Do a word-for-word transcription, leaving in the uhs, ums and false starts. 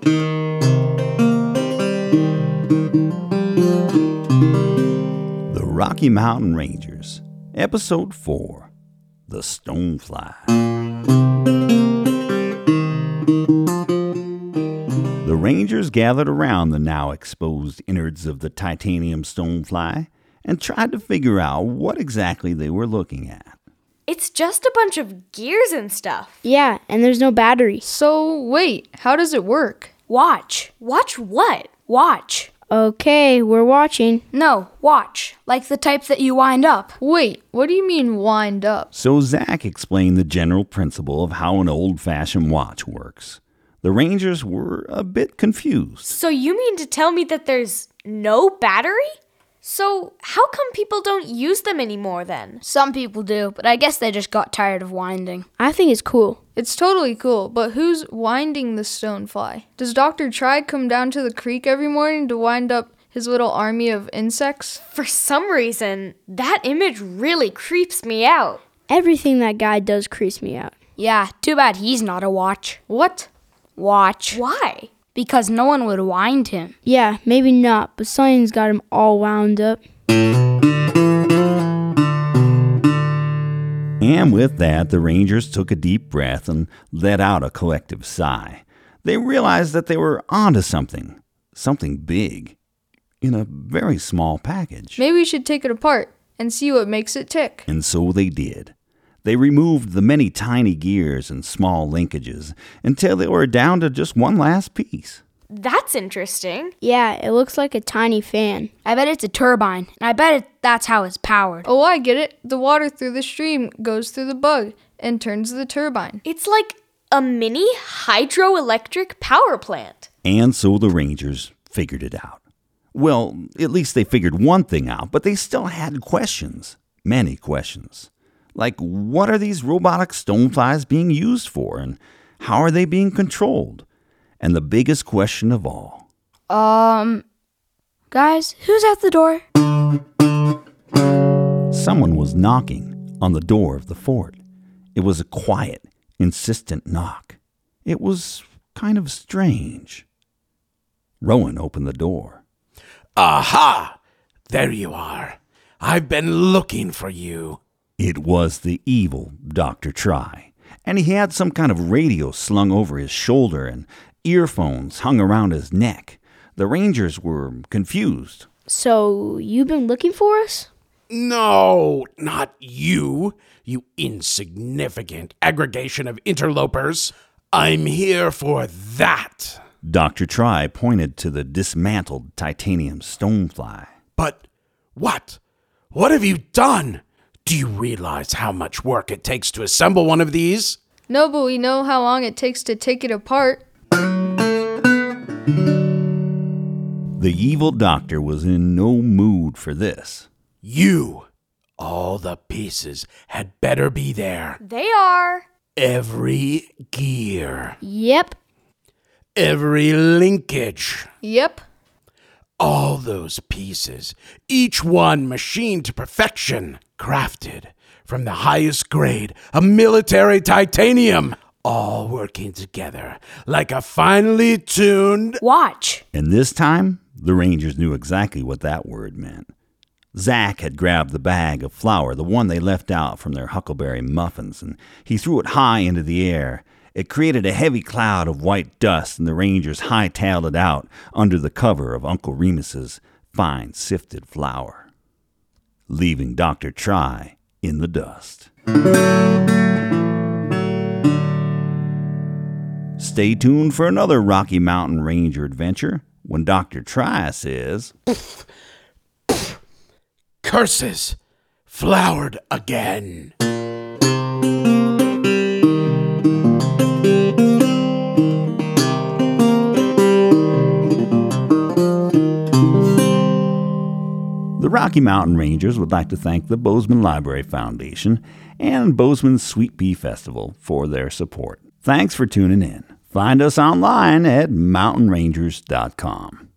The Rocky Mountain Rangers, Episode four, The Stonefly. The Rangers gathered around the now exposed innards of the titanium stonefly and tried to figure out what exactly they were looking at. It's just a bunch of gears and stuff. Yeah, and there's no battery. So, wait, how does it work? Watch. Watch what? Watch. Okay, we're watching. No, watch. Like the type that you wind up. Wait, what do you mean wind up? So Zach explained the general principle of how an old-fashioned watch works. The Rangers were a bit confused. So you mean to tell me that there's no battery? So how come people don't use them anymore then? Some people do, but I guess they just got tired of winding. I think it's cool. It's totally cool, but who's winding the stonefly? Does Doctor Tri come down to the creek every morning to wind up his little army of insects? For some reason, that image really creeps me out. Everything that guy does creeps me out. Yeah, too bad he's not a watch. What? Watch. Why? Because no one would wind him. Yeah, maybe not, but something's got him all wound up. And with that, the Rangers took a deep breath and let out a collective sigh. They realized that they were onto something, something big, in a very small package. Maybe we should take it apart and see what makes it tick. And so they did. They removed the many tiny gears and small linkages until they were down to just one last piece. That's interesting. Yeah, it looks like a tiny fan. I bet it's a turbine, and I bet it, that's how it's powered. Oh, I get it. The water through the stream goes through the bug and turns the turbine. It's like a mini hydroelectric power plant. And so the Rangers figured it out. Well, at least they figured one thing out, but they still had questions. Many questions. Like, what are these robotic stoneflies being used for, and how are they being controlled? And the biggest question of all. Um, guys, who's at the door? Someone was knocking on the door of the fort. It was a quiet, insistent knock. It was kind of strange. Rowan opened the door. Aha! There you are. I've been looking for you. It was the evil Doctor Tri, and he had some kind of radio slung over his shoulder and earphones hung around his neck. The Rangers were confused. So, you've been looking for us? No, not you, you insignificant aggregation of interlopers. I'm here for that. Doctor Tri pointed to the dismantled titanium stonefly. But what? What have you done? Do you realize how much work it takes to assemble one of these? No, but we know how long it takes to take it apart. The evil doctor was in no mood for this. You, all the pieces had better be there. They are. Every gear. Yep. Every linkage. Yep. All those pieces, each one machined to perfection, crafted from the highest grade of military titanium, all working together like a finely tuned... Watch. And this time, the Rangers knew exactly what that word meant. Zach had grabbed the bag of flour, the one they left out from their huckleberry muffins, and he threw it high into the air. It created a heavy cloud of white dust, and the Rangers hightailed it out under the cover of Uncle Remus's fine sifted flour, leaving Doctor Tri in the dust. Stay tuned for another Rocky Mountain Ranger adventure when Doctor Tri says, Curses! Floured again! The Rocky Mountain Rangers would like to thank the Bozeman Library Foundation and Bozeman Sweet Pea Festival for their support. Thanks for tuning in. Find us online at mountain rangers dot com.